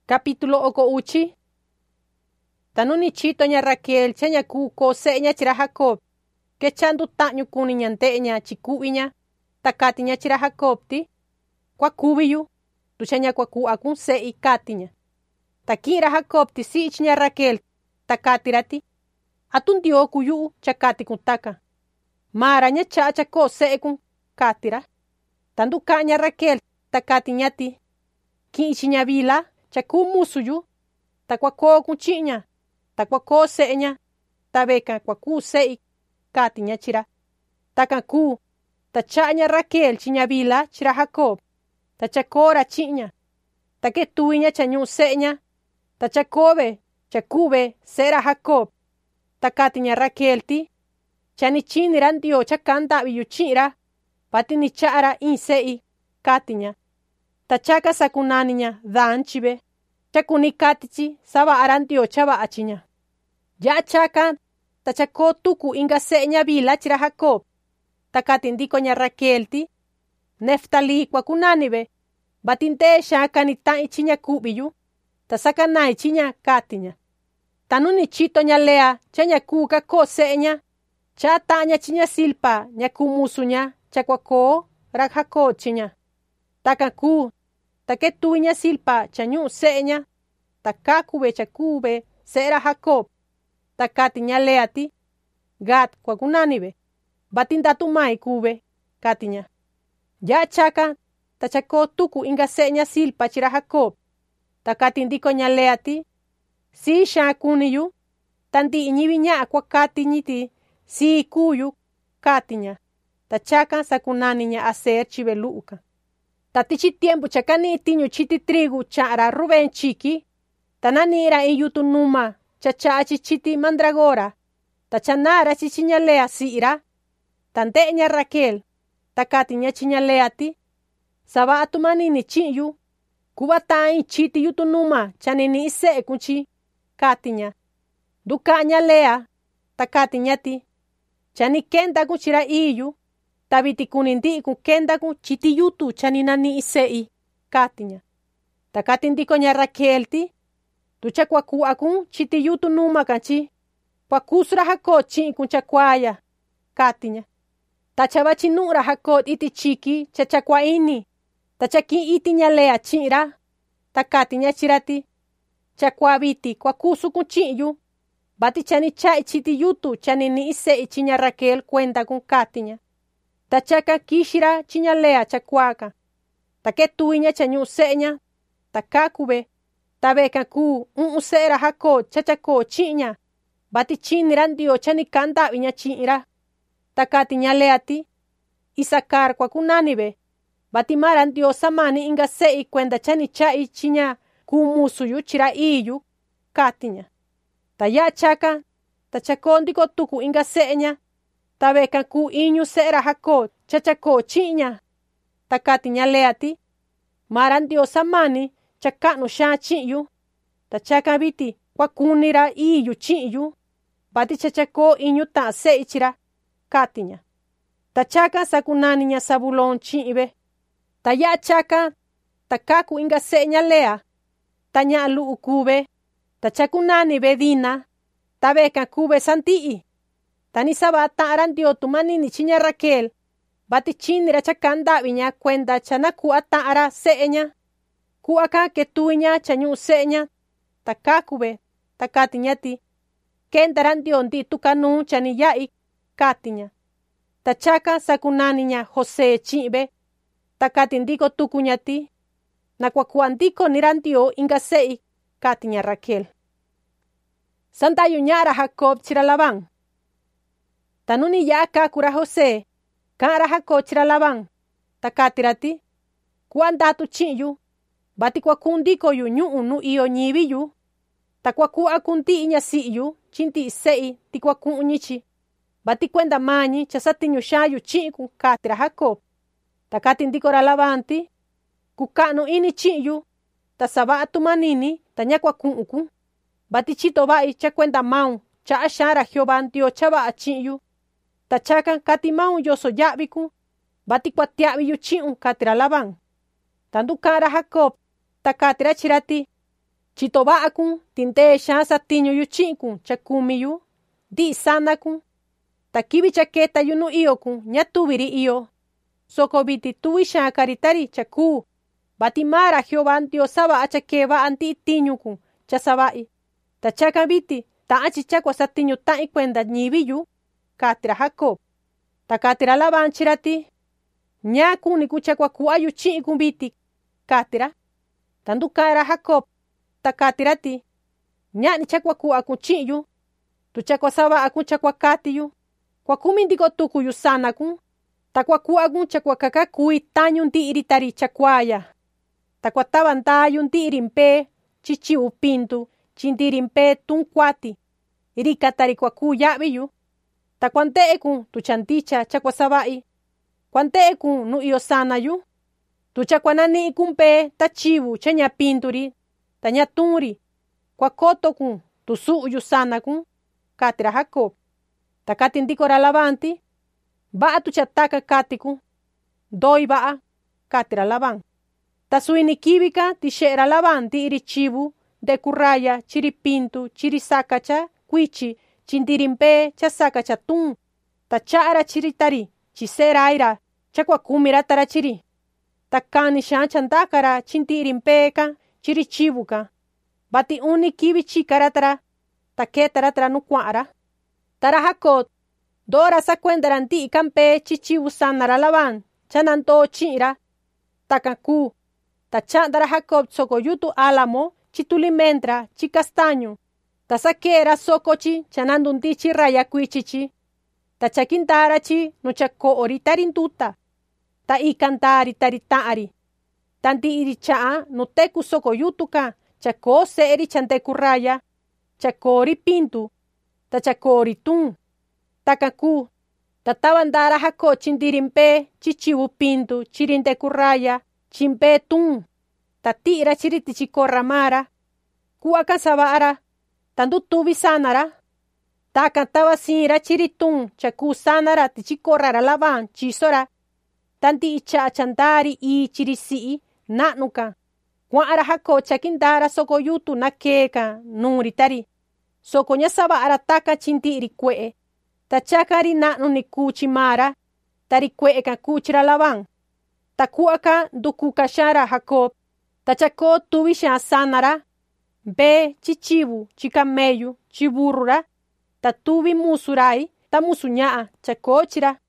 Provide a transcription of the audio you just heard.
Capítulo oko uchi. Tanuni chito ña Raquel chaña kuko seña chira Jacob. Que chandu tañu kuni ñanteña chikubiña. Takatiña chira Jacob ti. Kwa kubiyu. Tuchaña kwa ku akun sei katiña. Takira Jacob ti si ña Raquel. Takatirati. Atun dio kuyu chakati kuntaka. Maraña chacha ko seikun katira. Tandu kaña Raquel takatiña ti. Kichiña vila. Chaku musuyu, takwa ko kuchiña, takwa ko seña, tabeka kwa ku sei, katiña chira. Takan ku, tachaña Raquel chiña vila chira Jacob, tachakora chiña, take tuiña chañu seña, tachakobe, chakube, sera Jacob, takatiña Raquel ti, chani chiniran dio chakanda viyuchira, patini chara in sei, katiña. Tachaka sakunaniña dan chibe. Chakuni katichi saba arantio chava achiña. Ya chaka tachako tuku inga seña vila chira Jacob. Takatindiko ña Raquel ti. Neftali kwa kunanibe. Batinte shaka ni tan ichiña kubiyu. Tasaka na ichiña katiña. Tanuni chito ña Lea chaña kuka ko seña. Cha taña chiña silpa ña kumusuña chakwa ko rak Jacob chiña. Takaku. Take tuiña silpa chañu seña. Takakube chakube sera Jacob. Takatiña Leati. Gad kwa kunanibe. Batindatu mai kube. Katiña. Ya chaka. Tachako tuku inga seña silpa chira Jacob. Takatindiko ña Leati. Si sha kuniyu. Tandi iñibiña kwa katiñiti. Si kuyu. Katiña. Tachaka sakunaniña aser chive luka. Tatichi tiempo chakani tiñu chiti trigu chara Rubén chiki. Tananira in yutu numa chachachi chiti mandragora. Tachanara chichiña Lea sira. Tanteña Raquel. Takatiña chiña Leati. Sabatu manini chiyu. Kubatain chiti yutu numa chanini ise kunchi. Katiña. Dukaña Lea. Takatiña ti. Chani kenda kunchira iyu. Tabiti kunindi kun kenda kun chiti yutu chaninani isei. Katiña. Takatindiko ña Raquel ti. Tucha kwa ku akun chiti yutu numa kanchi. Kwa kusura Jacob chin kun chakwaya. Katiña. Tachabachi nura Jacob iti chiki chachakwa ini. Tachaki iti ña Lea chinra. Takatiña chirati. Chakwa biti kwa kusu kun chinyu. Bati chani chai chiti yutu chanini isei chiña Raquel cuenta kun katiña. Tachaka kishira chiña Lea chakwaka. Take tuiña chañu seña. Takakube. Tabeka ku sera Jacob chachako chiña. Bati chiniran dio chani kanda viña chinra. Takatiña Leati. Isakar kwa kunanibe. Bati maran dio samani inga sei cuenda chani chai chiña kumusuyu chira iyu. Katiña. Taya chaka. Tachakondiko tuku inga seña. Tabeka ku iñu sera Jacob chachako chiña. Takatiña Leati. Maran dio samani chakanu sha chiyu. Tachaka biti kwa kunira iyu chiyu. Bati chachako iñu ta seichira. Katiña. Tachaka sakunaniña Zabulón chibe. Taya chaka. Takaku inga seña Lea. Taña lu kube. Tachakunani bedina. Tabeka kube santii. Tani saba taran dio tumanini chiña Raquel. Bati chinira chakanda viña cuenda chanaku atara seña. Kuaka ke tuiña chañu seña. Takakube. Takatiña ti. Kendaran dio ndi tukanu chani yai. Katiña. Tachaka sakunaniña José chibe. Takatindiko tukuña ti. Nakwakuandiko niran dio inga sei. Katiña Raquel. Santayuñara Jacob chira Labán. Tanuni ya kakura José. Kara Jacob chira Labán. Takatirati. Kuandatu chiyu. Bati kwa kundiko yu nu iyo nyibi yu. Takwa ku akunti iña si yu. Chinti isei tikwa kunyichi. Bati kwenda mañi chasatiñu shayu chiku katira Jacob. Takatindiko ra Labanti. Kukanu ini chiyu. Tasabatu manini tañakwa kunku. Bati chito bai cha kwenda maun. Cha ashara Jehová dio chaba achiyu. Tachaka kati maun yoso yabiku. Bati kwa tiabi yu chiun katira Labán. Tandu kara Jacob. Takatira chirati. Chito va'a kun tindee xaan satiñu yu chi'in kun cha kumi yu ndi'i sana kun. Ta kivi cha keta yu nu iyo kun ña tuviri iyo. Soko viti tuvi xaan karitari cha kuu. Vati mara Jehová Ndios sava'a cha kee va'a ndi'i tiñu kun cha sava'i. Ta chakan viti ta'an chi chakua satiñu ta'in kuenda ñivi yu, katira Jacob. Ta katira Labán chira ti, ñaa kuni kun chakua ku'a yu chi'in kun viti, katira. Ta nduka'ara Jacob, ta katira ti, ña'ni chakua ku'a kun chi'in yu, tu chakua sava'a kun chakua kati yu, kua kumi ndiko tuku yu sana kun, ta kua ku'a kun chakua kaka kui tañu ndi'iri tari chakuaya. Ta kua tava ndaa yu ndi'iri mpee, chi chivu pintu, chi ndiri mpee tun kuati, rika tari kua kuu ya'vi yu. Ta kua nde'e kun tu cha ndicha chakua sava'i, kua nde'e kun nu iyo sana yu, tu chakua nani'i kun mpee ta chivu cha ña pinturi, ta ña tunri, kua koto kun tu su'u yu sana kun, katira Jacob. Ta kati ndikora Labán ti, va'a tu cha taka kati kun, ndoi va'a, katira Labán. Ta suini kivi ka tixe'era Labán ndi'iri chivu, ndeku raya, chiri pintu, chiri saka cha kuichi, chi ndiri mpee cha saka cha tun, ta cha'ara chiri tari, chi se'e-ra chakua kumira tara chiri. Ta kani xaan cha ndakara chi ndi'iri mpee ka, chiri chivu ka. Vati uni kivi chikara tara, ta ketara tara nu kua'ara. Tara Jacob, ndora sakuendara ndi'i ka mpee chi chivu sanara Labán, cha nandoo chi'ira. Takan kuu, ta cha'ndara Jacob soko yutu álamo, chi tuli mendra, chi castañu. Ta sake'era soko chi cha nandundichi raya kuichi chi. Ta chakindara chi nu cha ko'ori tari nduta. Ta ikandari tari ta'ari. Ta ndi'iri cha'a nu teku soko yutu ka, cha koo se'eri cha ndeku raya, cha koori pintu, ta cha koori tun. Takan kuu, ta tava ndara Jacob chi ndiri mpee, chi chivu pintu, chiri ndeku raya, chi mpee tun. Ta ti'ira chiri tichi korra mara. Ku'a kan sava'ara, ta ndutuvi sanara. Takan tava siinra chiri tun cha kuu sanara tichi korrara Labán chisora. Ta ndi'i cha'a cha ndari ii chiri si'i, na'nu kan. Kua'ara Jacob chakindara soko yutu na kee kan nuri tari. Soko ña sava'ara taka chi ndi'iri kue'e. Ta chakari na'nu ni kuu chi mara, tari kue'e kan kuu chira Labán. Ta ku'a kan ndukuka xaanra Jacob, ta cha koo tuvi xaan sanara, mpee, chi chivu, chi camellu, chi burrura, ta tuvi musu rai, ta musu ña'a cha koo chira.